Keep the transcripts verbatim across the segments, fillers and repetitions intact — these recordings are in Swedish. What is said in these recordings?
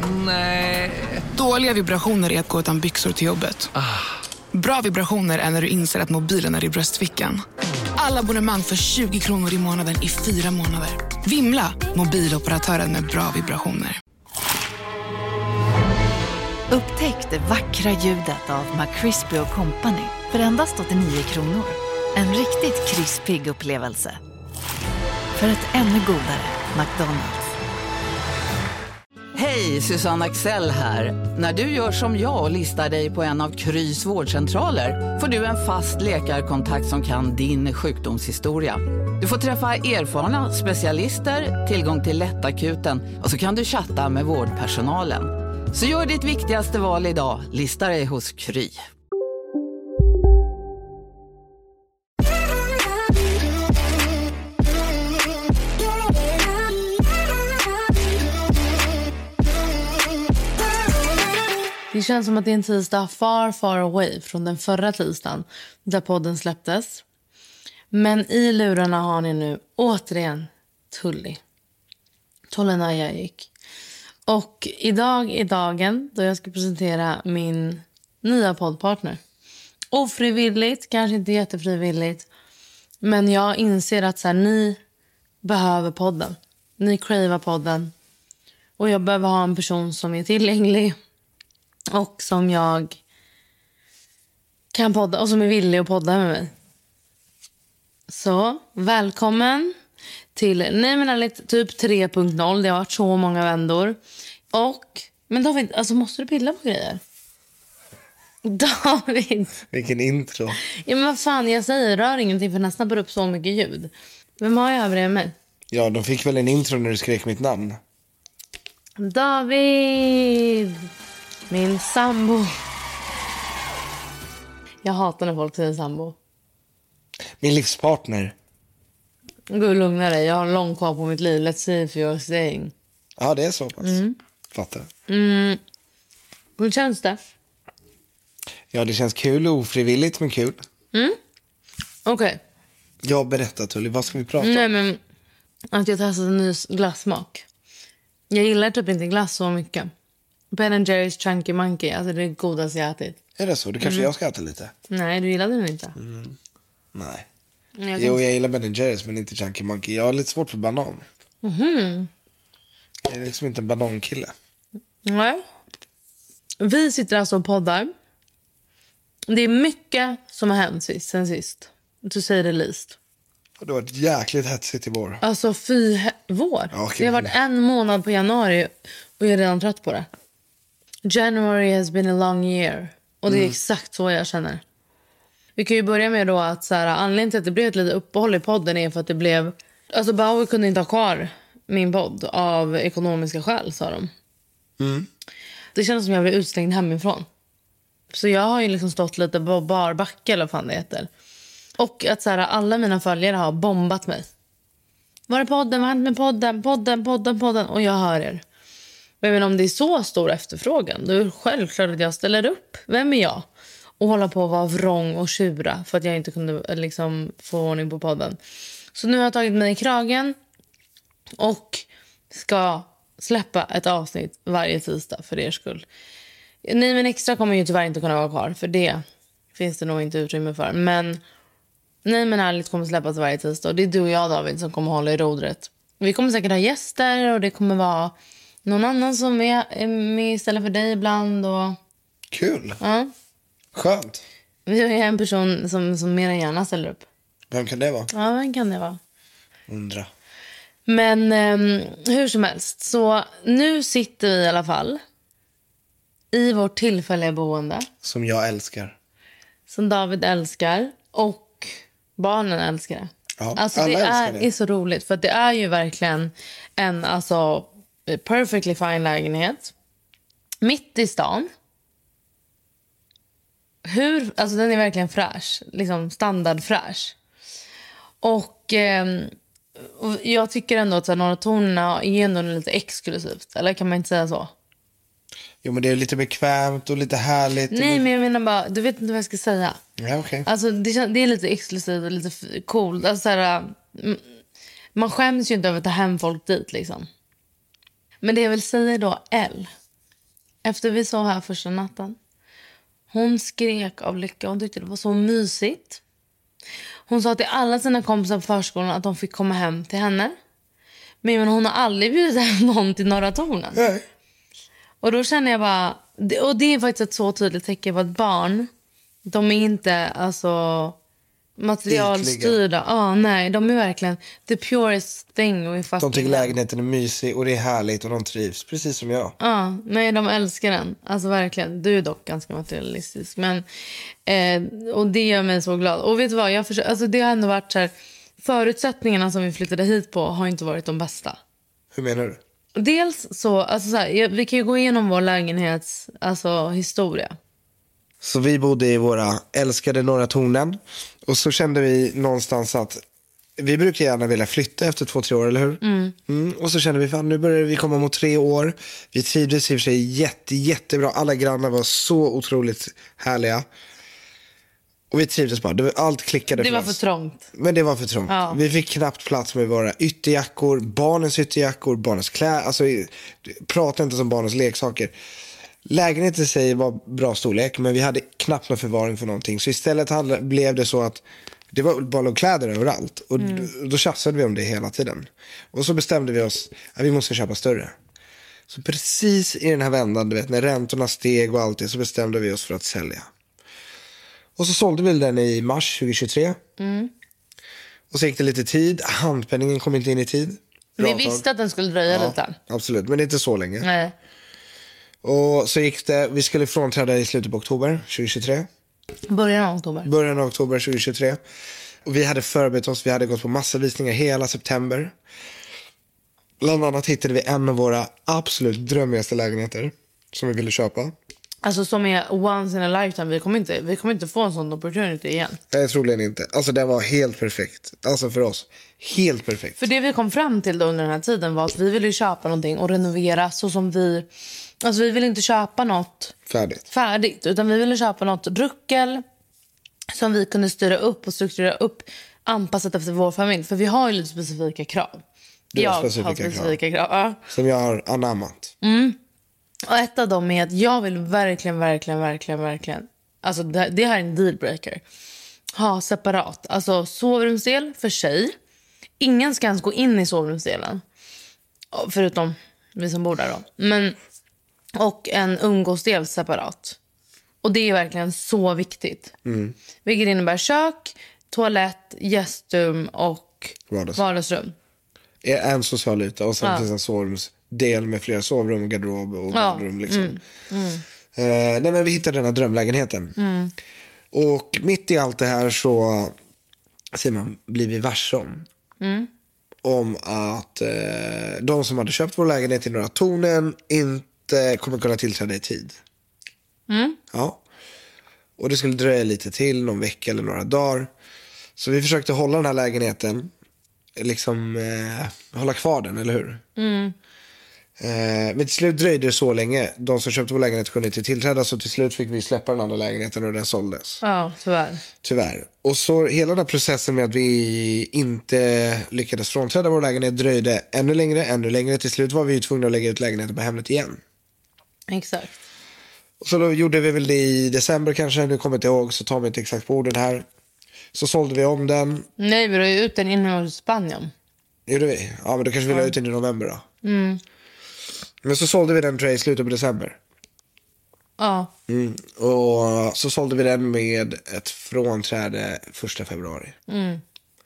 Nej. Dåliga vibrationer är att gå utan byxor till jobbet. Ah. Bra vibrationer är när du inser att mobilen är i bröstfickan. Alla abonnemang för tjugo kronor i månaden i fyra månader. Vimla, mobiloperatören med bra vibrationer. Upptäck det vackra ljudet av McCrispy och Company för endast åttionio kronor. En riktigt krispig upplevelse. För ett ännu godare McDonald's. Hej, Susanne Axel här. När du gör som jag och listar dig på en av Krys vårdcentraler får du en fast läkarkontakt som kan din sjukdomshistoria. Du får träffa erfarna specialister, tillgång till lättakuten och så kan du chatta med vårdpersonalen. Så gör ditt viktigaste val idag, lista dig hos Kry. Det känns som att det är en tisdag far, far away från den förra tisdagen där podden släpptes. Men i lurarna har ni nu återigen Tully. Tolena gick. Och idag är dagen då jag ska presentera min nya poddpartner. Ofrivilligt, kanske inte jättefrivilligt. Men jag inser att så här, ni behöver podden. Ni cravar podden. Och jag behöver ha en person som är tillgänglig. Och som jag kan podda. Och som är villig att podda med mig. Så, välkommen till Nej men ärligt, typ tre punkt noll. Det har varit så många vändor. Och, men David, alltså måste du pilla på grejer? David. Vilken intro. Ja men vad fan, jag säger rör ingenting för nästan bara upp så mycket ljud. Vem har jag över mig? Ja, de fick väl en intro när du skrek mitt namn. David. Min sambo. Jag hatar när folk säger sambo. Min livspartner. Gå och lugna dig, jag har lång kvar på mitt liv. Let's see if you're staying. Ja, det är så pass. Mm. Fattar. Mm. Hur känns det? Ja, det känns kul och ofrivilligt, men kul. Mm. Okej. Okay. Jag berättar, Tully, vad ska vi prata om? Nej, men att jag testat en ny glassmak. Jag gillar typ inte glass så mycket. Ben and Jerry's Chunky Monkey, alltså det är godaste jag ätit. Är det så? Du kanske mm. jag ska äta lite. Nej, du gillade den inte. Mm. Nej. Jag jo, jag gillar Ben and Jerry's men inte Chunky Monkey. Jag har lite svårt för banan. Mhm. Jag är liksom inte en banankille. Nej. Vi sitter alltså och poddar. Det är mycket som har hänt sist, sen sist. Du säger det least. Och det har varit jäkligt hetsigt i vår. Alltså fy he- vår. Ja, okay. Det har varit en månad på januari och jag är redan trött på det. January has been a long year. Och det är mm. exakt så jag känner. Vi kan ju börja med då att så här, anledningen till att det blev ett litet uppehåll i podden är för att det blev... Alltså Bauer kunde inte ha kvar min podd av ekonomiska skäl, sa de. Mm. Det känns som jag blev utslängd hemifrån. Så jag har ju liksom stått lite på barbacka eller vad fan det heter. Och att så här, alla mina följare har bombat mig. Var är podden? Vad har hänt med podden? Podden, podden, podden. Och jag hör er. Men om det är så stor efterfrågan, då är det självklart att jag ställer upp. Vem är jag? Och hålla på att vara vrång och tjura för att jag inte kunde liksom få ordning på podden. Så nu har jag tagit mig i kragen och ska släppa ett avsnitt varje tisdag för er skull. Nej, men extra kommer ju tyvärr inte kunna vara kvar, för det finns det nog inte utrymme för. Men Nej men ärligt kommer släppas varje tisdag. Och det är du och jag, David, som kommer hålla i rodret. Vi kommer säkert ha gäster och det kommer vara någon annan som är med istället för dig ibland. Och... Kul. Ja. Skönt. Vi har en person som, som mer än gärna ställer upp. Vem kan det vara? Ja, vem kan det vara? Undra. Men um, hur som helst. Så nu sitter vi i alla fall i vårt tillfälliga boende. Som jag älskar. Som David älskar. Och barnen älskar det. Ja, alltså det är, det är så roligt. För det är ju verkligen en alltså, perfectly fine lägenhet. Mitt i stan. Hur, alltså den är verkligen fräsch. Liksom standardfräsch. Och, eh, och jag tycker ändå att Norra Torna är ändå lite exklusivt. Eller kan man inte säga så? Jo, men det är lite bekvämt och lite härligt. Nej, lite... men jag menar bara, du vet inte vad jag ska säga. Ja, okej. Okay. Alltså det, det är lite exklusivt och lite coolt. Alltså så här, man skäms ju inte över att ta hem folk dit liksom. Men det jag vill säga då, L. efter vi sov här första natten. Hon skrek av lycka. Hon tyckte det var så mysigt. Hon sa till alla sina kompisar på förskolan att de fick komma hem till henne. Men hon har aldrig bjudit hem någon till Norra Tornen. Nej. Och då känner jag bara... Och det är faktiskt ett så tydligt tecken på att barn... De är inte alltså materialstyrda. Ah, nej, de är verkligen the purest thing. We de tycker lägenheten är mysig och det är härligt och de trivs. Precis som jag. Ja, ah, nej, de älskar den. Alltså verkligen. Du är dock ganska materialistisk. Men, eh, och det gör mig så glad. Och vet du vad? Jag försöker, alltså det har ändå varit så här... Förutsättningarna som vi flyttade hit på har inte varit de bästa. Hur menar du? Dels så, alltså så här, vi kan ju gå igenom vår lägenhets alltså, historia. Så vi bodde i våra älskade Norra Tornen. Och så kände vi någonstans att vi brukar gärna vilja flytta efter två, tre år, eller hur? Mm. Mm. Och så kände vi, fan, nu börjar vi komma mot tre år. Vi trivdes i och för sig jätte, jättebra. Alla grannar var så otroligt härliga. Och vi trivdes bara. Det var, allt klickade Det för var oss. för trångt. Men det var för trångt. Ja. Vi fick knappt plats med våra ytterjackor, barnens ytterjackor, barnens kläder. Alltså, prata inte som barnens leksaker. Lägenheten i sig var bra storlek, men vi hade knappt någon förvaring för någonting. Så istället hade, blev det så att det var bara kläder överallt. Och mm. då, då tjafsade vi om det hela tiden. Och så bestämde vi oss att vi måste köpa större. Så precis i den här vändan, du vet, när räntorna steg och allt det, så bestämde vi oss för att sälja. Och så sålde vi den i mars tjugohundratjugotre. Mm. Och så gick det lite tid. Handpenningen kom inte in i tid. Vi visste att den skulle dröja ja, lite. Absolut, men inte så länge. Nej. Och så gick det, vi skulle frånträda i slutet på oktober tjugohundratjugotre. Början av oktober. Början av oktober tjugohundratjugotre. Och vi hade förberett oss, vi hade gått på massa visningar hela september. Bland annat hittade vi en av våra absolut drömmigaste lägenheter som vi ville köpa. Alltså som är once in a lifetime. Vi kommer inte, vi kommer inte få en sån opportunity igen. Nej, troligen inte. Alltså den var helt perfekt. Alltså för oss. Helt perfekt. För det vi kom fram till då under den här tiden var att vi ville köpa någonting och renovera så som vi... Alltså vi ville inte köpa något färdigt. färdigt. Utan vi ville köpa något ruckel som vi kunde styra upp och strukturera upp anpassat efter vår familj. För vi har ju lite specifika krav. Du har jag specifika, har specifika krav. krav. Ja. Som jag har anammat. Mm. Och ett av dem är att jag vill verkligen, verkligen, verkligen, verkligen... Alltså det, det här är en dealbreaker. Ha separat. Alltså sovrumsdel för sig. Ingen ska ens gå in i sovrumsdelen. Förutom vi som bor där då. Men, och en umgåsdel separat. Och det är verkligen så viktigt. Mm. Vilket innebär kök, toalett, gästrum och vardagsrum. vardagsrum. En social yta och sen ja. finns en sovrumsdel med flera sovrum, garderob och ja. badrum liksom. Mm. Mm. Eh, nej, men vi hittade den här drömlägenheten. Mm. Och mitt i allt det här så säger man, blir vi varse om. Mm. Om att eh, de som hade köpt vår lägenhet i Norra Tornen inte kommer kunna tillträda i tid. Mm. Ja. Och det skulle dröja lite till, någon vecka eller några dagar. Så vi försökte hålla den här lägenheten, liksom eh, hålla kvar den, eller hur? Mm. Eh, men till slut dröjde det så länge. De som köpte vår lägenhet kunde inte tillträda, så till slut fick vi släppa den andra lägenheten och den såldes. Ja, tyvärr. Tyvärr. Och så hela den här processen med att vi inte lyckades frånträda vår lägenhet dröjde ännu längre, ännu längre. Till slut var vi ju tvungna att lägga ut lägenheten på Hemnet igen. Exakt. Och så då gjorde vi väl det i december kanske, nu kommer jag inte ihåg, så tar vi inte exakt på orden här. Så sålde vi om den. Nej, vi la ju ut den innan i Spanien. Gjorde vi? Ja, men då kanske vi la ut den i november då. Mm. Men så sålde vi den tror jag i slutet på december. Ja. Mm. Och så sålde vi den med ett frånträde första februari. Mm.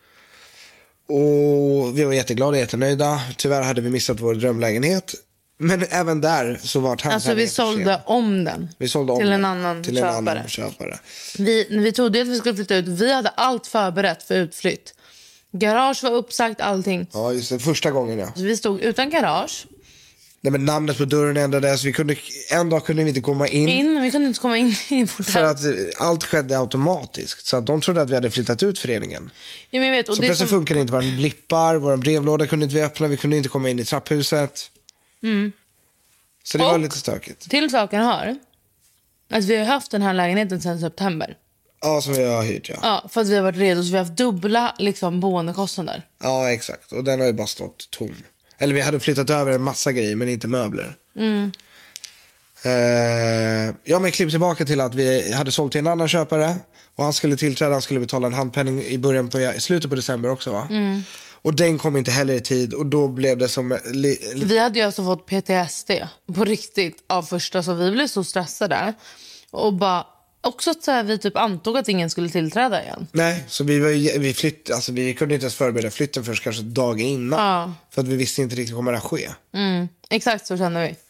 Och vi var jätteglada och jättenöjda. Tyvärr hade vi missat vår drömlägenhet. Men även där så var det... Alltså vi sålde om den. Vi sålde om till den. en annan till köpare. En annan köpare. Vi, när vi trodde att vi skulle flytta ut, vi hade allt förberett för utflytt. Garage var uppsagt, allting. Ja, just det. Första gången, ja. Så vi stod utan garage. Nej, men namnet på dörren ändrades. Vi kunde, en dag kunde vi inte komma in. In, vi kunde inte komma in i vårt För hem. att allt skedde automatiskt. Så att de trodde att vi hade flyttat ut föreningen. Ja, men jag vet, och så det plötsligt som... funkade inte våra blippar. Våra brevlådor kunde inte vi öppna. Vi kunde inte komma in i trapphuset. Mm. Så det och var lite stökigt. Till saken hör att vi har haft den här lägenheten sedan september. Ja, som vi har hyrt, ja. Ja, för att vi har varit redo, så vi har haft dubbla liksom, boendekostnader. Ja, exakt. Och den har ju bara stått tom. Eller vi hade flyttat över en massa grejer, men inte möbler. Mm. Eh, ja, men klipp tillbaka till att vi hade sålt till en annan köpare. Och han skulle tillträda, han skulle betala en handpenning i början på, i slutet på december också va? Mm. Och den kom inte heller i tid. Och då blev det som... Li, li... Vi hade ju alltså fått P T S D på riktigt av första. Så vi blev så stressade. Och bara... Också att så här, vi typ antog att ingen skulle tillträda igen. Nej, så vi, var, vi, flytt, alltså, vi kunde inte ens förbereda flytten först kanske dagen innan. Ja. För att vi visste inte riktigt vad det ske. Mm. Exakt så kände vi.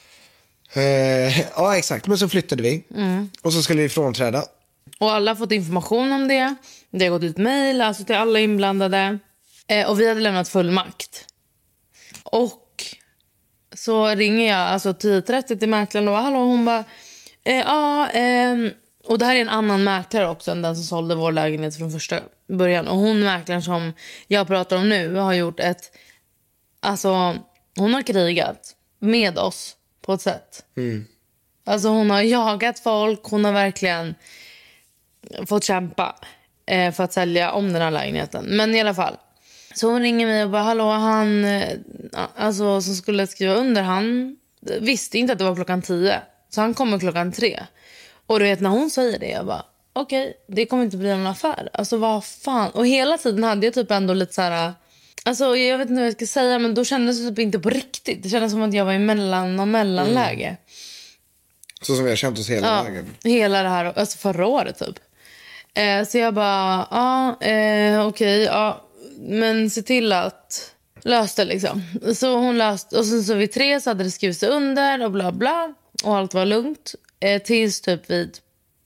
Eh, ja, exakt. Men så flyttade vi. Mm. Och så skulle vi frånträda. Och alla har fått information om det. Det har gått ut mejl alltså till alla inblandade. Eh, och vi hade lämnat fullmakt. Och så ringer jag alltså tio trettio till mäklaren och hallå, hon bara... Eh, ja, eh, och det här är en annan mäklare också än den som sålde vår lägenhet från första början. Och hon mäklaren som jag pratar om nu har gjort ett... Alltså, hon har krigat med oss på ett sätt. Mm. Alltså hon har jagat folk, hon har verkligen fått kämpa eh, för att sälja om den här lägenheten. Men i alla fall. Så hon ringer mig och bara, hallå, han eh, alltså, som skulle skriva under, han visste inte att det var klockan tio. Så han kommer klockan tre. Och du vet, när hon säger det, jag bara, okej, okay, det kommer inte bli någon affär. Alltså vad fan. Och hela tiden hade jag typ ändå lite så här... Alltså jag vet inte vad jag ska säga, men då kändes det typ inte på riktigt. Det kändes som att jag var i mellan och mellanläge. Mm. Så som vi har känt oss hela ja, vägen. Hela det här, alltså förra året typ. Eh, så jag bara, ja, eh, okej, okay, ja. Men se till att lösa det liksom. Så hon löste, och sen så vid tre så hade det skrivits under och bla bla. Och allt var lugnt. Eh, tills typ vid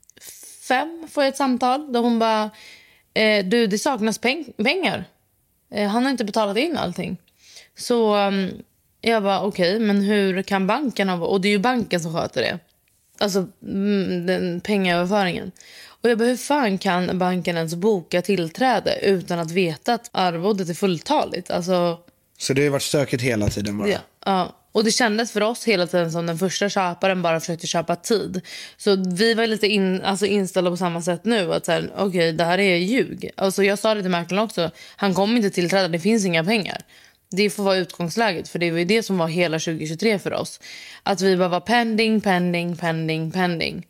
fem får jag ett samtal. Där hon bara, eh, du det saknas peng- pengar. Eh, han har inte betalat in allting. Så um, jag bara, okej, okay, men hur kan banken ha... Och det är ju banken som sköter det. Alltså mm, den pengaöverföringen. Och jag bara, hur fan kan banken ens boka tillträde utan att veta att arvodet är fulltaligt? Alltså... Så det har ju varit stökigt hela tiden bara. Ja, ja. Och det kändes för oss hela tiden som den första köparen bara försökte köpa tid. Så vi var lite in, alltså inställda på samma sätt nu. Att okej, okay, det här är ljug. Alltså jag sa det till mäklaren också. Han kommer inte tillträda, det finns inga pengar. Det får vara utgångsläget. För det var ju det som var hela tjugo tjugotre för oss. Att vi bara var pending, pending, pending, pending.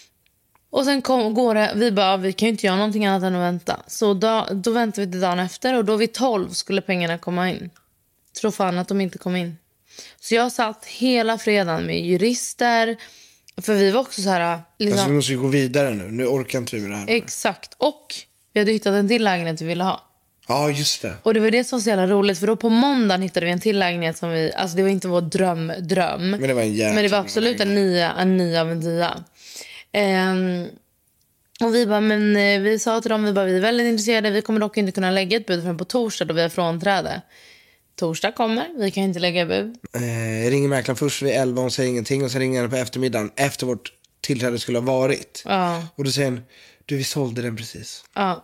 Och sen kom, går det, vi bara, vi kan ju inte göra någonting annat än att vänta. Så då, då väntade vi till dagen efter. Och då vid tolv skulle pengarna komma in. Tror fan att de inte kom in. Så jag satt hela fredagen med jurister. För vi var också så här... Liksom, alltså vi måste ju gå vidare nu. Nu orkar inte vi med det här. Exakt. Och vi hade hittat en till lägenhet vi ville ha. Ja, just det. Och det var det som var så jävla roligt. För då på måndagen hittade vi en till lägenhet som vi... Alltså det var inte vår dröm, dröm. Men det var en jävla... Men det var absolut en nia, en nia av en tia. Um, och vi bara, men vi sa till dem, vi bara, vi är väldigt intresserade. Vi kommer dock inte kunna lägga ett bud förrän på torsdag då vi har frånträde. Torsdag kommer, vi kan inte lägga bud. Eh, jag ringer mäklaren först vid elva, hon säger ingenting. Och sen ringer jag på eftermiddagen efter vårt tillträde skulle ha varit. Ja. Och då säger han, du vi sålde den precis. Ja.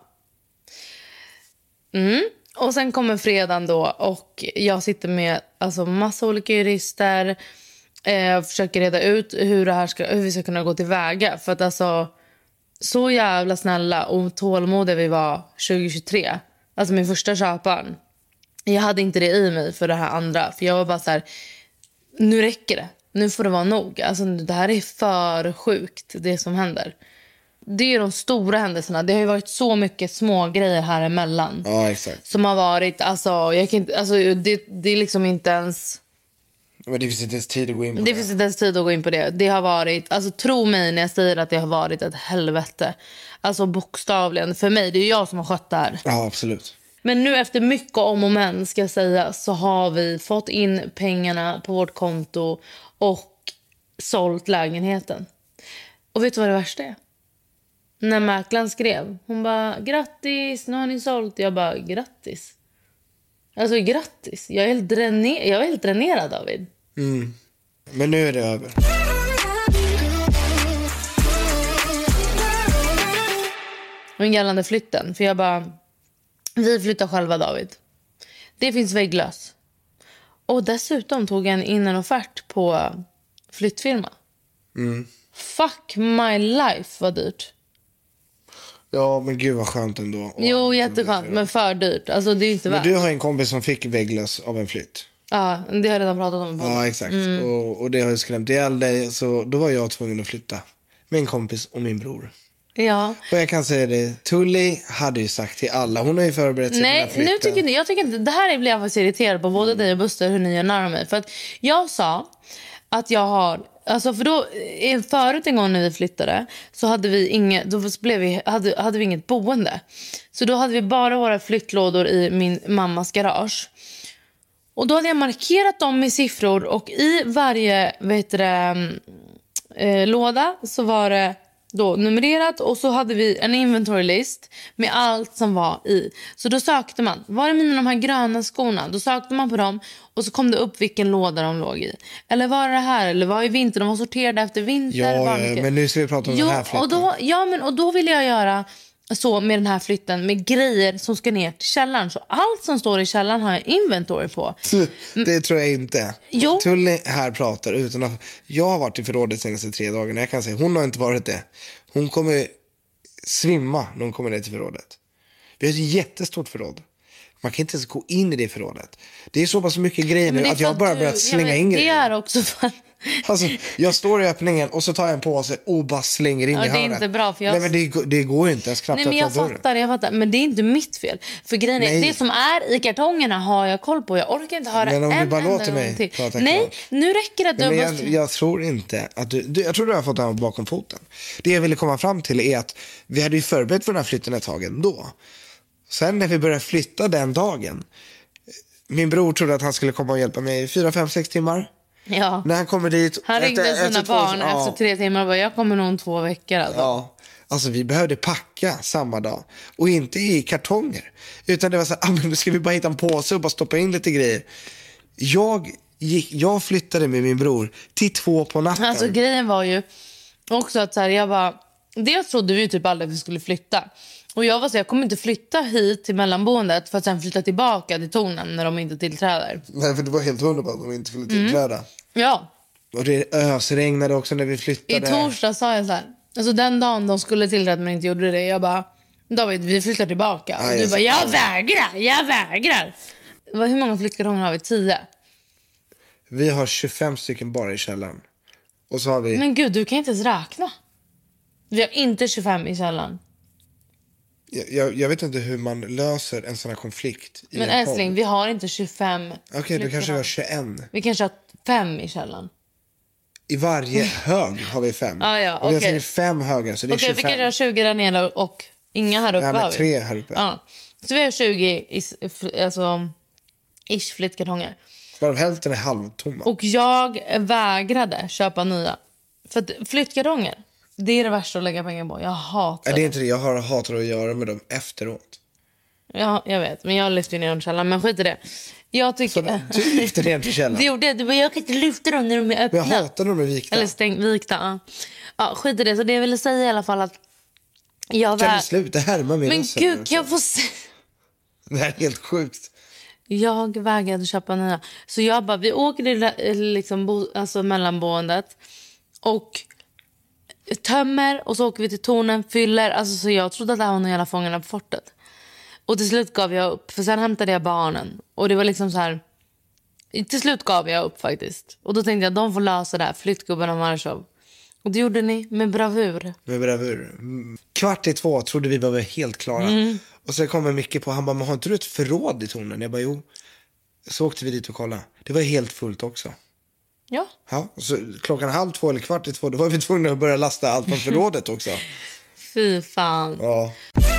Mm. Och sen kommer fredagen då. Och jag sitter med alltså, massa olika jurister. Eh, försöker reda ut hur, det här ska, hur vi ska kunna gå tillväga. För att alltså, så jävla snälla och tålmodiga vi var tjugo tjugotre. Alltså min första köparen. Jag hade inte det i mig för det här andra. För jag var bara så här, nu räcker det. Nu får det vara nog. Alltså det här är för sjukt, det som händer. Det är de stora händelserna. Det har ju varit så mycket små grejer här emellan. Ja, exakt. Som har varit, alltså, jag kan inte, alltså det, det är liksom inte ens... Men det finns inte ens tid att gå in på det. Det finns inte ens tid att gå in på det. Det har varit, alltså tro mig när jag säger att det har varit ett helvete. Alltså bokstavligen. För mig, det är jag som har skött det här. Ja, absolut. Men nu efter mycket om och men ska jag säga så har vi fått in pengarna på vårt konto och sålt lägenheten. Och vet du vad det värsta är? När mäklaren skrev, hon bara, grattis, nu har ni sålt. Jag bara, grattis. Alltså grattis, jag är helt, dräner- jag är helt dränerad, David. Mm. Men nu är det över. Men gällande flytten, för jag bara, vi flyttar själva, David. Det finns vägglös. Och dessutom tog jag in en offert på flyttfirma. Mm. Fuck my life, vad dyrt. Ja, men gud vad skönt ändå. Jo, jätteskönt, men för dyrt. Alltså det är inte men värt. du har en kompis som fick vägglös av en flytt. Ja, det har jag redan pratat om. Ja, exakt. Mm. Och, och det har ju skrämt ihjäl dig. Så då var jag tvungen att flytta. Min kompis och min bror. Ja. Och jag kan säga det, Tully hade ju sagt till alla. Hon har ju förberett sig. Nej, nu tycker inte, jag tycker inte, det här blir jag faktiskt irriterad på både mm. dig och Buster, hur ni gör nära mig. För att jag sa att jag har, alltså för då, förut en gång när vi flyttade så hade vi inget, då blev vi, hade, hade vi inget boende. Så då hade vi bara våra flyttlådor i min mammas garage. Och då hade jag markerat dem med siffror och i varje, vet du, eh, låda så var det då numrerat och så hade vi en inventory list med allt som var i. Så då sökte man, var det mina de här gröna skorna? Då sökte man på dem och så kom det upp vilken låda de låg i. Eller var det här? Eller var det vinter? De var sorterade efter vinter. Ja, var ja men nu ska vi prata om jo, den här flytten. Och då, ja, men och då vill jag göra så med den här flytten med grejer som ska ner till källaren. Så allt som står i källaren har jag inventory på. Det tror jag inte. Jo. Tully här pratar utan att... Jag har varit i förrådet senaste tre dagarna. Jag kan säga, hon har inte varit det. Hon kommer svimma när hon kommer ner till förrådet. Vi har ett jättestort förråd. Man kan inte ens gå in i det förrådet. Det är så pass mycket grejer nu att jag bara du, börjat slänga in grejer. Det är också för... Alltså, jag står i öppningen och så tar jag en påse och bara slänger in ja, i hörnet. Det är inte bra för jag... Nej, men det, det går ju inte ens knappt. Nej, men jag fattar, jag fattar. Men det är inte mitt fel. För grejen är, det som är i kartongerna har jag koll på. Jag orkar inte höra en enda. Men om du bara låter mig till. prata Nej, klart. Nu räcker det att Nej, du men jag, jag tror inte att du, du... Jag tror du har fått det här bakom foten. Det jag ville komma fram till är att vi hade ju förberett för den här flytten ett tag ändå. Sen när vi började flytta den dagen. Min bror trodde att han skulle komma och hjälpa mig i fyra, fem, sex timmar. Ja. När han kommer dit... Han ringde efter, sina efter barn två, efter ja. tre timmar och bara, jag kommer nog om två veckor. Alltså. Ja, alltså vi behövde packa samma dag. Och inte i kartonger. Utan det var så här, ah, men nu ska vi bara hitta en påse och bara stoppa in lite grejer. Jag, gick, jag flyttade med min bror till två på natten. Alltså grejen var ju också att så här, jag bara... Det trodde vi ju typ aldrig att vi skulle flytta. Och jag var så jag kommer inte flytta hit till mellanboendet för att sen flytta tillbaka till Tornen när de inte tillträder. Nej, för det var helt hundra på att de inte skulle tillträda. Mm. Ja. Och det ösregnade också när vi flyttade. I torsdag sa jag så här. Alltså den dagen de skulle tillträda men inte gjorde det. Jag bara, David, vi flyttar tillbaka. Och ah, du bara, jag vägrar, jag vägrar. Hur många flyttkartonger har vi? Tio? Vi har tjugofem stycken bara i källaren. Och så har vi... Men gud, du kan inte ens räkna. Vi har inte tjugofem i källaren. Jag, jag, jag vet inte hur man löser en sån här konflikt. I men älskling, vi har inte tjugofem. Okej, okay, då kanske vi har tjugoett. Vi kanske har fem i källaren. I varje hög har vi fem. Ah, ja, och vi okay. har fem högar, så det är okay, tjugofem. Okej, vi kanske har tjugo där nere och inga här uppe. Nej, men tre här uppe. Ja. Så vi har tjugo is, alltså, ish flyttkartonger. Bara hälften är halvtomma. Och jag vägrade köpa nya. För att flyttkartonger, det är det värsta att lägga pengar på. Jag hatar det. Är inte det. Jag har hatar att göra med dem efteråt. Ja, jag vet. Men jag lyfter ner dem till källaren. Men skit i det. Jag tycker... Så du lyfter ner till källaren? Det gjorde det. Jag kan inte lyfta dem när de är öppna. Men jag hatar när de är vikta. Eller stäng, vikta, ja. Ja, skit i det. Så det jag ville säga i alla fall att... Jag kan vä- du sluta härma min Men röst? gud, kan jag få se... Det här är helt sjukt. Jag vägrade köpa nya. Så jag bara, vi åker till liksom, bo, alltså mellanboendet. Och... tömmer och så åker vi till Tornen, fyller. Alltså, så jag trodde att det här var någon jävla Fångarna på fortet. Och till slut gav jag upp. För sen hämtade jag barnen. Och det var liksom så här... Till slut gav jag upp faktiskt. Och då tänkte jag, de får lösa det här. Flyttgubben och Marshall. Och det gjorde ni med bravur. Med bravur. Kvart i två trodde vi var helt klara. Mm. Och så kommer Micke på, han bara, men har inte du ett förråd i Tornen? Jag bara, jo. Så åkte vi dit och kollade. Det var helt fullt också. Ja. Ja, så klockan halv två eller kvart i två, då var vi tvungna att börja lasta allt från förrådet också. Fy fan. Ja.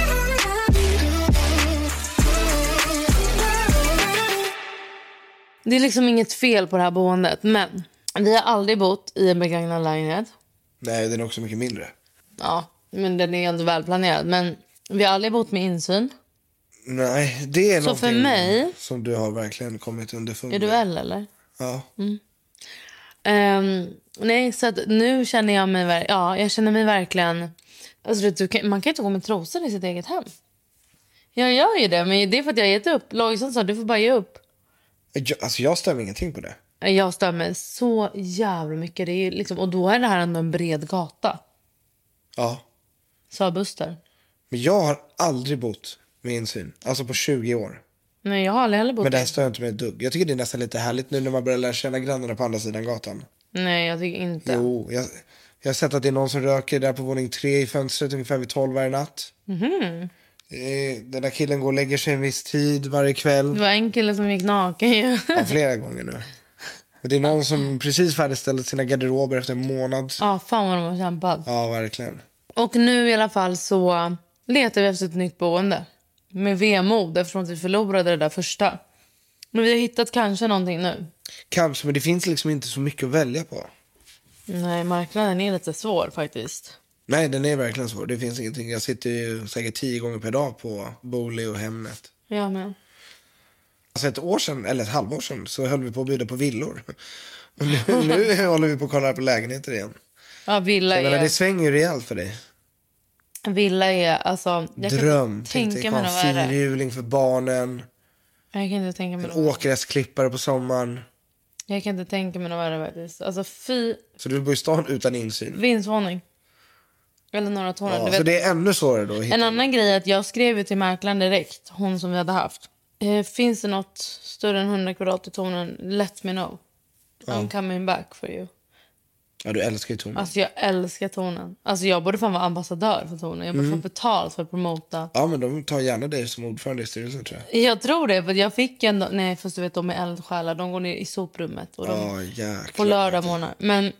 Det är liksom inget fel på det här boendet, men vi har aldrig bott i en begagnad lägenhet. Nej, den är också mycket mindre. Ja, men den är ändå välplanerad. Men vi har aldrig bott med insyn. Nej, det är så för mig, som du har verkligen kommit underfund med. Är du L eller? Ja. Mm. Um, nej, så att nu känner jag mig... Ja, jag känner mig verkligen... Alltså, du kan, man kan inte gå med trosor i sitt eget hem. Jag gör ju det, men det är för att jag har gett upp. Lojsan sa, du får bara ge upp. Jag, alltså, jag stämmer ingenting på det. Jag stämmer så jävla mycket. Det är liksom, och då är det här ändå en bred gata. Ja. Sa Buster. Men jag har aldrig bott med insyn. Alltså på tjugo år. Nej, jag har aldrig heller bott Men det här där. stör inte mig ett dugg. Jag tycker det är nästan lite härligt nu när man börjar lära känna grannarna på andra sidan gatan. Nej, jag tycker inte. Jo, jag, jag har sett att det är någon som röker där på våning tre i fönstret ungefär vid tolv varje natt. Mhm. Eh, Den där killen går och lägger sig en viss tid varje kväll. Det var en kille som gick naken ju. Ja, flera gånger nu. Och det är någon som precis färdigställt sina garderober efter en månad. Ja, fan vad de har kämpat. Ja, verkligen. Och nu i alla fall så letar vi efter ett nytt boende. Med vemod eftersom att vi förlorade det där första. Men vi har hittat kanske någonting nu. Kanske, men det finns liksom inte så mycket att välja på. Nej, marknaden är lite svår faktiskt. Nej, den är verkligen svår. Det finns ingenting. Jag sitter ju säkert tio gånger per dag på Booli och Hemnet. Ja, men. Alltså ett år sedan, eller ett halvår sedan, så höll vi på att bjuda på villor. Och nu, nu håller vi på att kolla på lägenheter igen. Ja, villa Så, är... men det svänger ju rejält för dig. Villa är, alltså... Jag Dröm. kan inte tänka mig något en värre. fyrhjuling för barnen. Jag kan inte tänka mig En något värre. åkgräsklippare på sommaren. Jag kan inte tänka mig något värre faktiskt. Alltså fy... Så du bor i stan utan insyn. Vindsvåning. Eller några torn. Ja, du så vet. det är ännu svårare då att hitta. En annan grej är att jag skrev ju till mäklaren direkt. Hon som vi hade haft. Eh, finns det något större än hundra kvadrat i tornen? Let me know. I'm coming back for you. Ja, du älskar ju tornen. Alltså jag älskar tornen. Alltså jag borde fan vara ambassadör för tornen. Jag borde Mm. få betalt för att promota. Ja, men de tar gärna dig som ordförande i styrelsen, tror jag. Jag tror det, för jag fick ändå... Nej, fast du vet, de är eldsjälar. De går ner i soprummet. Och de Ja, jäklar. på lördag morgon. Men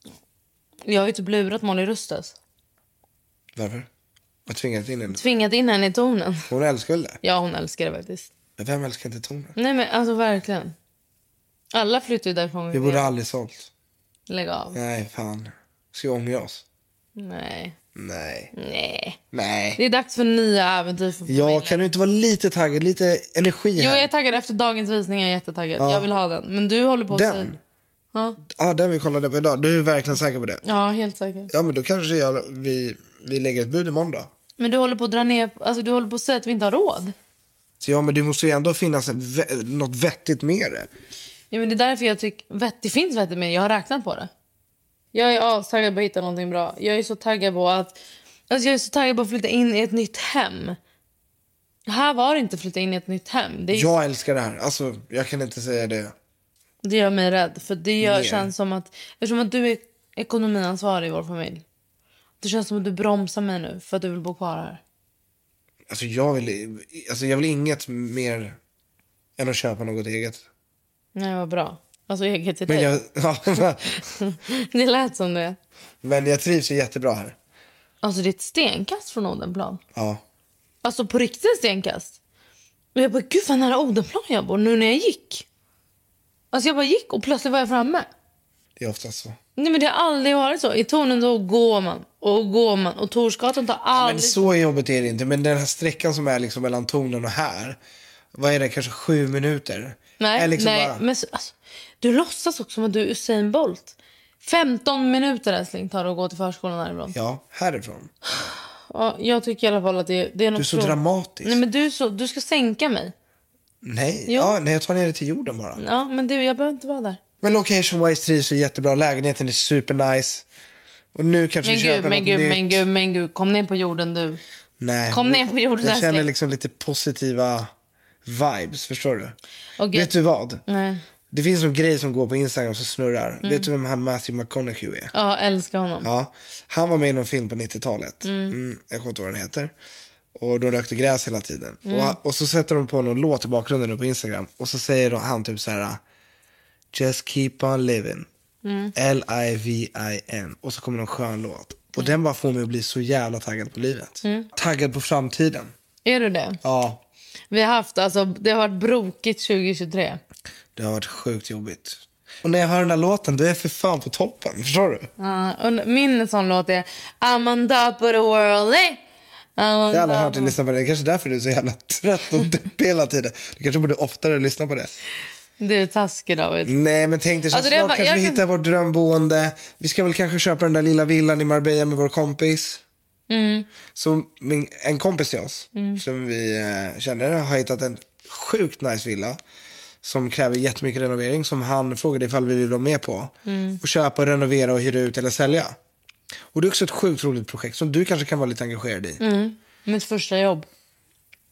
jag har ju typ lurat Molly Rustas. Varför? Jag tvingat in henne. Tvingat in henne i tornen. Hon älskar väl det? Ja, hon älskar det faktiskt. Men vem älskar inte tornen? Nej, men alltså verkligen. Alla flyttar ju därifrån. Vi borde aldrig sålt. Lägg av. Nej, fan. Ska vi ångra oss? Nej. Nej. Nej. Nej. Det är dags för nya äventyr för familjen. Jag kan du inte vara lite taggad? Lite energi Jo, här. jag är taggad efter dagens visning. Jag är jättetaggad. Ja. Jag vill ha den. Men du håller på att säga... Den? Ja. Ja, den vi kollade på idag. Du är verkligen säker på det? Ja, helt säker. Ja, men då kanske jag, vi, vi lägger ett bud imorgon då. Men du håller på att dra ner... Alltså du håller på att säga att vi inte har råd. Så ja, men det måste ju ändå finnas en, vä- något vettigt med det. Ja, men det är därför jag tycker... Vett, det finns vettigt med. Jag har räknat på det. Jag är astaggad på att hitta någonting bra. Jag är så taggad på att... Alltså jag är så taggad på att flytta in i ett nytt hem. Här var det inte flytta in i ett nytt hem. Det, är, Jag älskar det här. Alltså, jag kan inte säga det. det gör mig rädd. För det gör, Mer. känns som att... Eftersom att du är ekonomiansvarig i vår familj. Det känns som att du bromsar mig nu för att du vill bo kvar här. Alltså jag vill, alltså jag vill inget mer än att köpa något eget. Nej, vad bra. Alltså eget till Men dig. jag, ja, Det lät som det. men jag trivs ju jättebra här. Alltså det är ett stenkast från Odenplan. Ja. Alltså på riktigt stenkast. Och jag bara, gud vad nära Odenplan jag bor nu när jag gick. Alltså jag bara gick och plötsligt var jag framme. Det är oftast så. Nej, men det har aldrig varit så. I tornen då går man och går man. Och Torsgatan tar Men aldrig... så jobbigt är det inte. Men den här sträckan som är liksom mellan tornen och här. Vad är det? Kanske sju minuter? Nej, är liksom nej. bara... Men så, alltså, du låtsas också som att du är Usain Bolt. femton minuter älskling tar det att gå till förskolan härifrån. Ja, härifrån. Ja, jag tycker i alla fall att det, det är något... Du är så tro- dramatisk. Nej, men du, är så, du ska sänka mig. Nej, Jo. ja, nej, jag tar ner det till jorden bara. Ja, men du, jag behöver inte vara där. Men location-wise trivs är jättebra. Lägenheten är supernice. Och nu kanske Men vi gud, köper men något gud, nytt. men gud, men gud. Kom ner på jorden du. Nej. Kom ner på jorden. Jag känner älskling. liksom lite positiva vibes, förstår du? Okej. Vet du vad? Nej. Det finns en grej som går på Instagram som snurrar. Mm. Vet du vem han Matthew McConaughey är? Ja, älskar honom. Ja, han var med i någon film på nittiotalet. Mm, jag kommer inte ihåg vad den heter. Och de rökte gräs hela tiden. Mm. Och, och så sätter de på någon låt i bakgrunden nu på Instagram. Och så säger han typ så här: Just keep on living. Mm. L I V I N. Och så kommer någon skön låt. Och den bara får mig att bli så jävla taggad på livet. Mm. Taggad på framtiden. Är du det? Ja, Vi har haft, alltså, det har varit brokigt tjugo tjugotre. det har varit sjukt jobbigt. Och när jag hör den här låten, då är jag för fan på toppen. Förstår du? Ja, och min sån låt är I'm on top of the world, eh? I'm on Jag har aldrig top hört dig lyssna på det. Det är kanske därför du är så jävla trött och deppig hela tiden. Du kanske borde oftare lyssna på det. Du är taskig, David. Nej, men tänk dig så Alltså, det snart var- kanske jag vi kan- hittar vårt drömboende. Vi ska väl kanske köpa den där lilla villan i Marbella med vår kompis. Mm. Så min, en kompis till oss som vi eh, känner har hittat en sjukt nice villa som kräver jättemycket renovering, som han frågade ifall vi vill vara med på. Mm. Och köpa, renovera och hyra ut eller sälja. Och det är också ett sjukt roligt projekt som du kanske kan vara lite engagerad i. Mm. Mitt första jobb.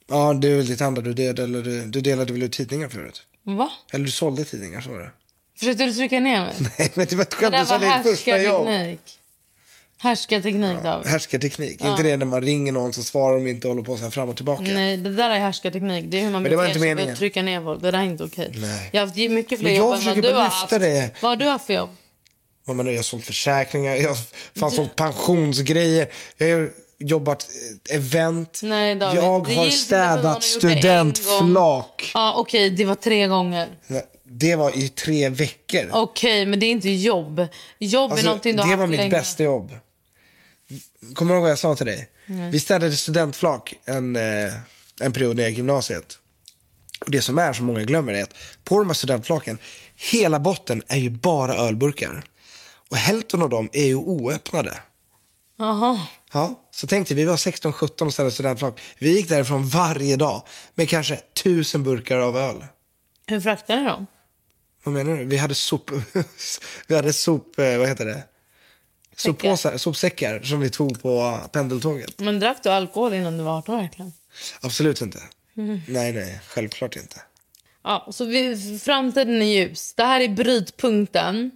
Ja, det är väl ditt andra. Du delade, du, du delade väl ut tidningar förut? Va? Eller du sålde tidningar, så var det. Försökte du trycka ner mig? Nej, men det var ett Det skämt. där Du sa var ditt första jobb. härskarteknik. Härskarteknik, David. Härskarteknik. Ja. Inte det när man ringer någon så svarar de inte och håller på så här fram och tillbaka. Nej, det där är härskarteknik. Det är hur man Men det var beter inte sig för meningen. att trycka ner folk. Det där är inte okej. Nej. Jag har haft mycket fler Men jag jobb än vad försöker du bara har lyfta haft. det. Vad har du haft för jobb? Vad man nu, jag har sålt försäkringar. Jag har sålt pensionsgrejer. Jag har jobbat eh, event. Nej, David, jag det har gills inte att någon har städat gjort det en gång. studentflak. Ja, okej, det var tre gånger. Det var i tre veckor. Okej, men det är inte jobb. Jobb Alltså, är någonting du har det haft var mitt länge. bästa jobb. Kommer du ihåg vad jag sa till dig? Mm. Vi städade studentflak en, eh, en period när jag gick i gymnasiet. Och det som är som många glömmer är att på de här studentflaken, hela botten är ju bara ölburkar. Och hälften av dem är ju oöppnade. Jaha. Ja, så tänkte vi, vi var sexton sjutton och städade studentflak. Vi gick därifrån varje dag med kanske tusen burkar av öl. Hur fraktade ni dem? Vad menar du? Vi hade sop... vi hade sop... eh, Vad heter det? Soppåsar, sopsäckar som vi tog på pendeltåget. Men drack du alkohol innan du var arton verkligen? Absolut inte. Mm. Nej, nej. Självklart inte. Ja, så vi, framtiden är ljus. Det här är brytpunkten.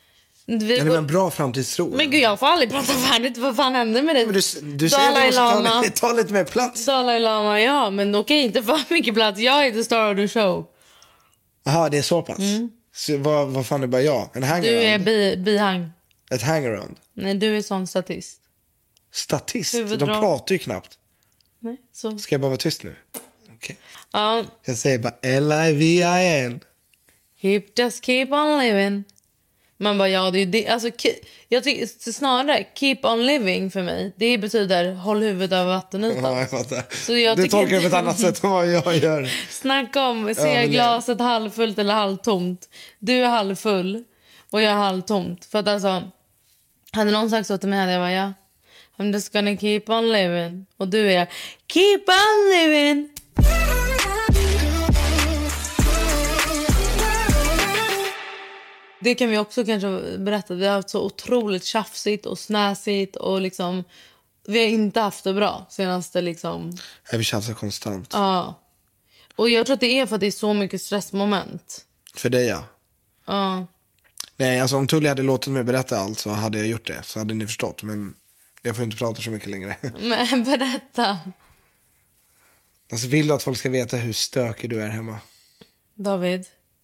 Vi, Men det var en bra framtidstro. men gud, jag får aldrig prata färdigt. Vad fan hände med dig? Men du, du säger Dalai att du måste ta, Lama. lite- ta lite mer plats. Dalai Lama, ja. Men okej, inte för mycket plats. Jag är the star of the show. Jaha, det är så pass. Så vad, vad fan är bara jag? En hangaround? Du är bi, bihang. Ett hangaround? Nej, du är sån statist. Statist? Huvudroll. De pratar ju knappt. Nej, så. Ska jag bara vara tyst nu? Okej. Ja, Jag säger bara L I V I N. keep, just keep on living. Man bara, ja, det är ju det. Alltså, ke- jag tycker snarare keep on living för mig. Det betyder håll huvudet över vattenytan. Ja, jag fattar. Så jag Du tycker tolkar det inte- på ett annat sätt än vad jag gör. Snacka om, Ja, se men det- glaset halvfullt eller halvtomt. Du är halvfull och jag är halvtomt. För att alltså, hade någon sagt så till mig hade jag bara, ja, I'm just gonna keep on living. Och du är, keep on living. Det kan vi också kanske berätta. Vi har haft så otroligt tjafsigt och snäsigt och liksom, vi har inte haft det bra senaste liksom. Jag vill tjafsa konstant. Ja. Och jag tror att det är för att det är så mycket stressmoment. För dig, ja. Ja. Nej, alltså om Tully hade låtit mig berätta allt så hade jag gjort det. Så hade ni förstått. Men jag får inte prata så mycket längre. Men berätta. Alltså vill du att folk ska veta hur stökig du är hemma? David.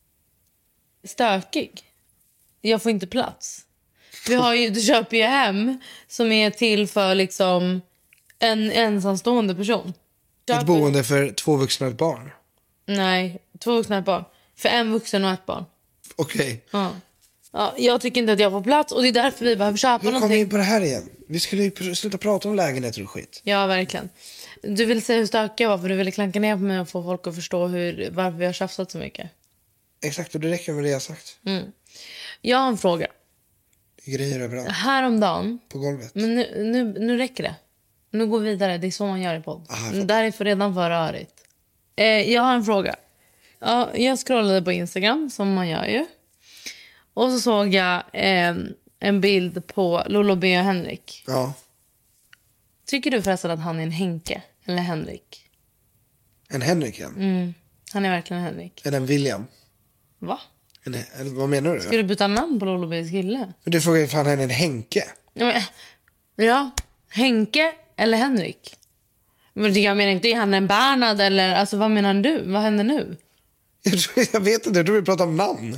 Stökig. Jag får inte plats. Vi har ju, du köper ju hem som är till för liksom en ensamstående person. Ett Köper- boende för två vuxna och ett barn. Nej, två vuxna och ett barn. För en vuxen och ett barn. Okej. Ja. Ja, jag tycker inte att jag får plats och det är därför vi behöver köpa Nu kommer vi någonting. in på det här igen. Vi skulle ju pr- sluta prata om lägenheter och skit. Ja, verkligen. Du vill säga hur stökig jag var för du ville klanka ner på mig och få folk att förstå hur, varför vi har tjafsat så mycket. Exakt, och det räcker med det jag har sagt. Mm. Jag har en fråga. Det är grejer överallt. Häromdagen, På golvet. men nu, nu, nu räcker det. Nu går vi vidare, det är så man gör i podd. Aha, jag fattar. Det här är för redan för rörigt. Eh, jag har en fråga. Ja, jag scrollade på Instagram, som man gör ju. Och så såg jag eh, en bild på Lolo B och Henrik. Ja. Tycker du förresten att han är en Henke eller Henrik? En Henrik igen. Mm, han är verkligen Henrik. Är det en William? Va? En, en, vad menar du? Ska du byta namn på Lolo B's kille? Men du frågar ju fan, han är en Henke. Ja, men, ja, Henke eller Henrik? Men jag menar inte, är han en Bernhard eller, alltså vad menar du? Vad händer nu? Jag, tror, jag vet inte, jag tror vi pratar om namn.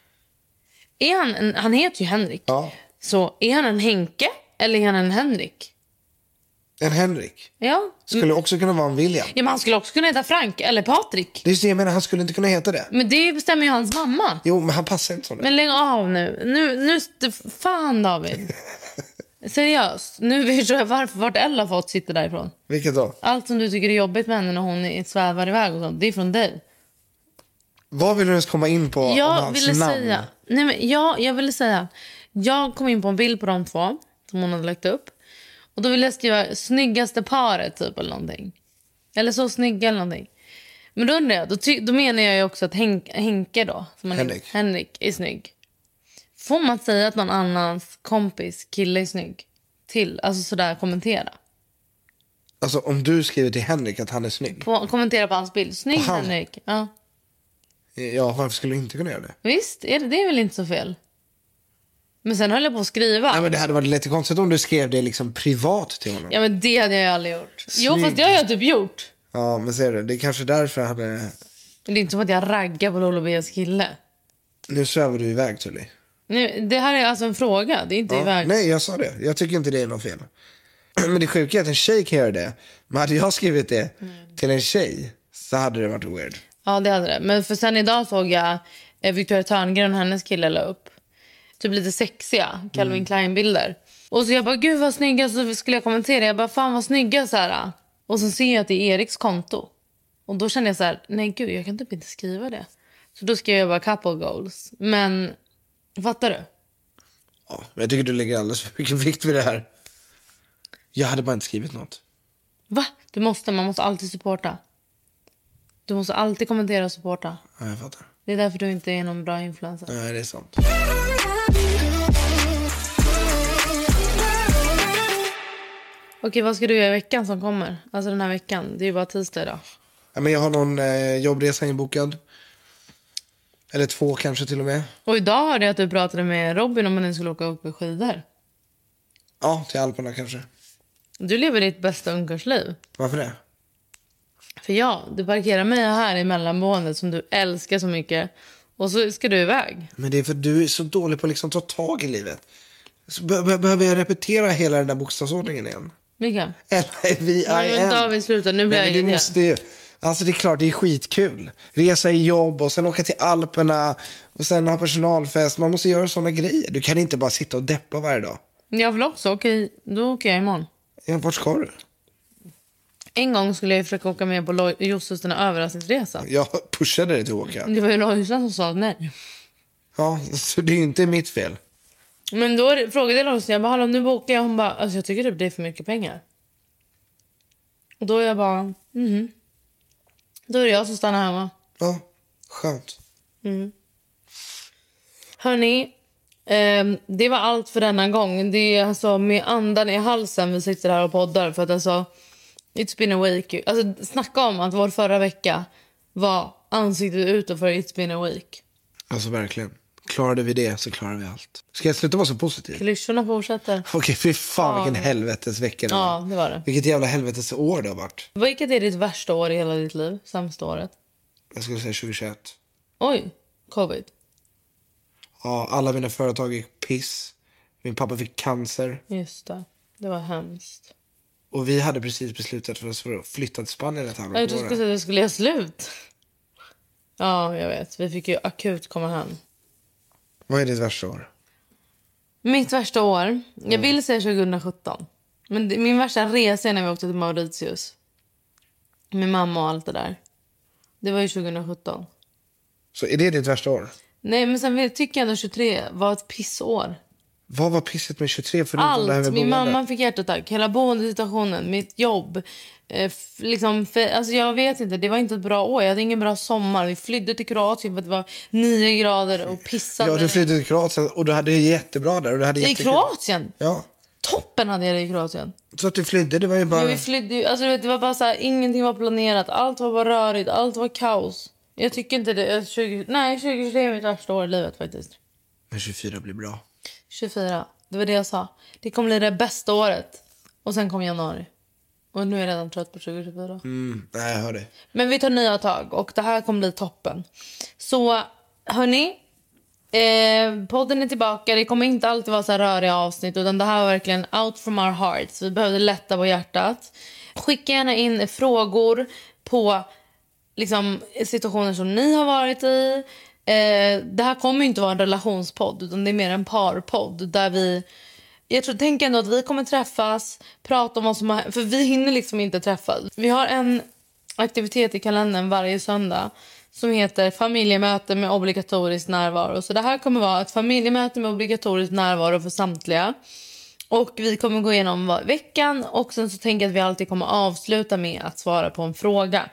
Är han, en, han heter ju Henrik. Ja. Så är han en Henke eller är han en Henrik? En Henrik. Ja. Skulle också kunna vara en William. Ja, men han skulle också kunna heta Frank eller Patrik. Det är just det jag menar, han skulle inte kunna heta det. Men det bestämmer ju hans mamma. Jo, men han passar inte som det. Men lägg av nu. Nu, nu fan David. Seriöst. Nu vet jag varför vart Ella har fått sitta därifrån. Vilket då? Allt som du tycker är jobbigt med henne när hon är- svävar iväg och sånt, det är från dig. Vad vill du ens komma in på om Jag hans ville namn? säga, nej men jag, jag ville säga, jag kom in på en bild på de två som hon hade lagt upp. Och då ville jag skriva snyggaste paret typ eller någonting. Eller så snygga eller någonting. Men då undrar jag, då, ty, då menar jag ju också att Henk, Henke då, som han Henrik. Är, Henrik är snygg. Får man säga att någon annans kompis kille är snygg? Till, alltså sådär kommentera. Alltså om du skriver till Henrik att han är snygg. På, kommentera på hans bild. Snygg Han- Henrik. Ja. Ja, varför skulle du inte kunna göra det? Visst, är det, det är väl inte så fel. Men sen höll jag på att skriva. Nej, men det hade varit lite konstigt om du skrev det liksom privat till honom. Ja, men det hade jag aldrig gjort. Jo, Snygg. fast det har jag typ gjort. Ja, men ser du, det är kanske därför han är... Men det är inte som att jag raggar på Lolo Bias kille. Nu svävar du iväg, Tully. Nu, det här är alltså en fråga, det är inte Ja, iväg. nej, jag sa det. Jag tycker inte det är något fel. Men det sjuka är att en tjej kan göra det. Men hade jag skrivit det Mm. till en tjej så hade det varit weird. Ja, det hade det. Men för sen idag såg jag eh, Victoria Törngren och hennes kille la upp. Typ lite sexiga Calvin Mm. Klein-bilder. Och så jag bara, gud vad snygga, så skulle jag kommentera. Jag bara, fan vad snygga så här. Och så ser jag att det är Eriks konto. Och då kände jag så här, nej gud, jag kan typ inte skriva det. Så då skrev jag bara couple goals. Men, fattar du? Ja, men jag tycker du lägger alldeles för mycket vikt vid det här. Jag hade bara inte skrivit något. Va? Du måste, man måste alltid supporta. Du måste alltid kommentera och supporta. Ja, jag fattar. Det är därför du inte är någon bra influencer. Nej, det är sant. Okej, vad ska du göra i veckan som kommer? Alltså den här veckan, det är ju bara tisdag idag. Ja, men jag har någon eh, jobbresa inbokad. Eller två kanske till och med. Och idag hörde jag att du pratade med Robin om att ni skulle åka upp i skidor. Ja, till Alperna kanske. Du lever ditt bästa ungkarlsliv. Varför det? För ja, du parkerar mig här i mellanboendet som du älskar så mycket. Och så ska du iväg. Men det är för att du är så dålig på att liksom ta tag i livet. Så be- be- behöver jag repetera hela den där bokstavsordningen igen? Mikael. L A V I Nej, men N. David, sluta. Nu blir Nej, jag men du irriterad. måste ju... Alltså det är klart, det är skitkul. Resa i jobb och sen åka till Alperna och sen ha personalfest. Man måste göra såna grejer. Du kan inte bara sitta och deppa varje dag. Jag vill också. Okej, då åker jag imorgon. Ja, vart ska du? En gång skulle jag försöka åka med på Lo- Josefs den här överraskningsresan. Jag pushade dig till att åka. Det var ju Lojsan som sa nej. Ja, så det är ju inte mitt fel. Men då frågade jag Lojsan, jag bara, hallå nu bokar jag. Hon bara, alltså jag tycker typ det är för mycket pengar. Och då är jag bara, mhm. Då är det jag som stannar hemma. Ja, skönt. Hörni, ehm, det var allt för denna gång. Det är alltså med andan i halsen vi sitter här och poddar. För att alltså, it's been a week. Alltså snacka om att vår förra vecka var ansiktet utåt för It's been a week. Alltså verkligen. Klarade vi det så klarar vi allt. Ska jag sluta vara så positiv? Klyschorna fortsätter. Okej, fy fan Ja. vilken helvetes vecka det var. Ja, det var det. Vilket jävla helvetes år det har varit. Vilket är ditt värsta år i hela ditt liv? Sämsta året? Jag skulle säga tjugohundratjugoett. Oj, covid. Ja, alla mina företag gick piss. Min pappa fick cancer. Just det. Det var hemskt. Och vi hade precis beslutat för oss för att flytta till Spanien ett halvår. Jag trodde du skulle säga att vi skulle göra slut. Ja, jag vet. Vi fick ju akut komma hem. Vad är ditt värsta år? Mitt värsta år, jag vill säga tjugosjutton. Men det, min värsta resa är när vi åkte till Mauritius. Med mamma och allt det där. Det var ju tjugosjutton. Så är det ditt värsta år? Nej, men sen tycker jag ändå tjugotre var ett pissår. Vad var pisset med tjugotre förutom det här Allt. med Min boende? mamma fick hjärtattack. Hela boendesituationen, mitt jobb. Eh, f- liksom, för, alltså jag vet inte, det var inte ett bra år. Jag hade ingen bra sommar. Vi flydde till Kroatien för att det var nio grader och pissade. Ja, du flyttade till Kroatien och du hade det jättebra där. Och du hade I jättekul. Kroatien? Ja. Toppen hade jag det i Kroatien. Så att du flydde, det var ju bara... Ja, vi flydde ju, alltså du vet, det var bara så här, ingenting var planerat. Allt var bara rörigt, allt var kaos. Jag tycker inte det, tjugo, nej tjugotjugotre är mitt värsta år i livet faktiskt. Men tjugofyra blir bra. tjugofyra, det var det jag sa. Det kommer bli det bästa året. Och sen kom januari. Och nu är jag redan trött på tjugotjugofyra. Mm, nej, jag hör det. Men vi tar nya tag och det här kommer bli toppen. Så hörni, eh, podden är tillbaka. Det kommer inte alltid vara så här röriga avsnitt, utan det här var verkligen out from our hearts. Vi behövde lätta på hjärtat. Skicka gärna in frågor på liksom, situationer som ni har varit i. Eh, det här kommer inte vara en relationspodd, utan det är mer en parpodd där vi... Jag tror, tänk ändå att vi kommer träffas, prata om vad som har... För vi hinner liksom inte träffas. Vi har en aktivitet i kalendern varje söndag som heter familjemöte med obligatorisk närvaro. Så det här kommer vara ett familjemöte med obligatorisk närvaro för samtliga. Och vi kommer gå igenom veckan och sen så tänker jag att vi alltid kommer avsluta med att svara på en fråga.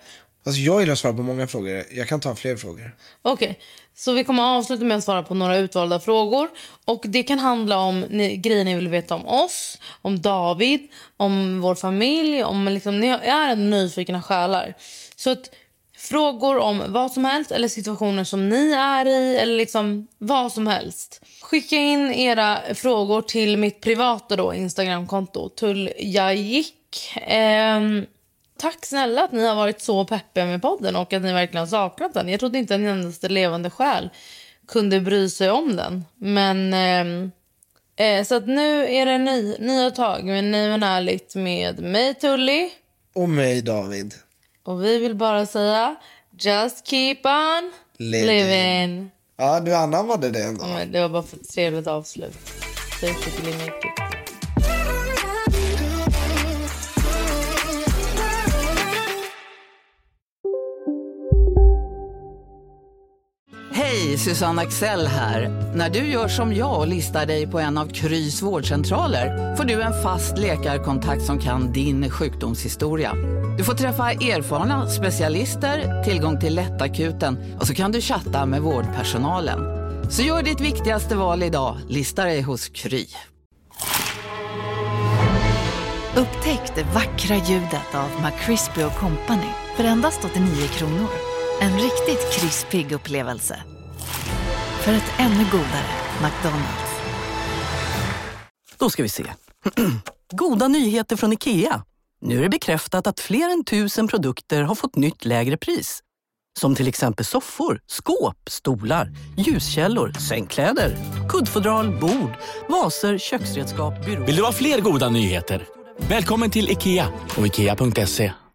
Alltså jag gillar att svara på många frågor. Jag kan ta fler frågor. Okej, okay. Så vi kommer att avsluta med att svara på några utvalda frågor. Och det kan handla om ni, grejer ni vill veta om oss, om David, om vår familj, om liksom, ni är en nyfikna själar. Så att frågor om vad som helst eller situationer som ni är i eller liksom vad som helst. Skicka in era frågor till mitt privata då Instagramkonto tulljajik. Ehm Tack snälla att ni har varit så peppiga med podden och att ni verkligen har saknat den. Jag trodde inte en endaste levande själ kunde bry sig om den. Men eh, så att nu är det ny, nya tag med Ny men ärligt med mig Tully. Och mig David. Och vi vill bara säga just keep on living. living. Ja, du anammade det ändå. Ja, det var bara för ett trevligt avslut. Take it till make it. Hej, Susanne Axel här. När du gör som jag och listar dig på en av Krys vårdcentraler får du en fast läkarkontakt som kan din sjukdomshistoria. Du får träffa erfarna specialister, tillgång till lättakuten och så kan du chatta med vårdpersonalen. Så gör ditt viktigaste val idag, lista dig hos Kry. Upptäck det vackra ljudet av McCrispy och Company för endast åttionio kronor. En riktigt krispig upplevelse. För ett ännu godare McDonald's. Då ska vi se. Goda nyheter från IKEA. Nu är det bekräftat att fler än tusen produkter har fått nytt lägre pris. Som till exempel soffor, skåp, stolar, ljuskällor, sängkläder, kuddfodral, bord, vaser, köksredskap, byråer. Vill du ha fler goda nyheter? Välkommen till IKEA och ikea punkt se.